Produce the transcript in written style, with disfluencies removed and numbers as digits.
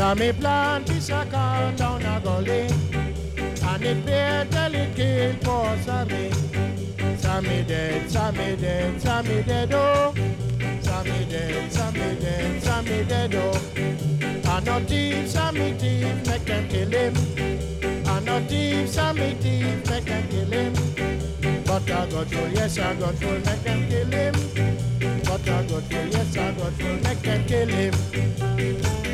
Sammy plant is a car down a gully, and it bear till it kill for Sammy. Sammy dead, Sammy dead, Sammy dead, oh. Sammy dead, Sammy dead, Sammy dead, oh. And no thief, Sammy thief, make them kill him. And no thief, Sammy thief, make them kill him. But I got full, yes I got full, make them kill him. But I got full, yes I got full, make them kill him.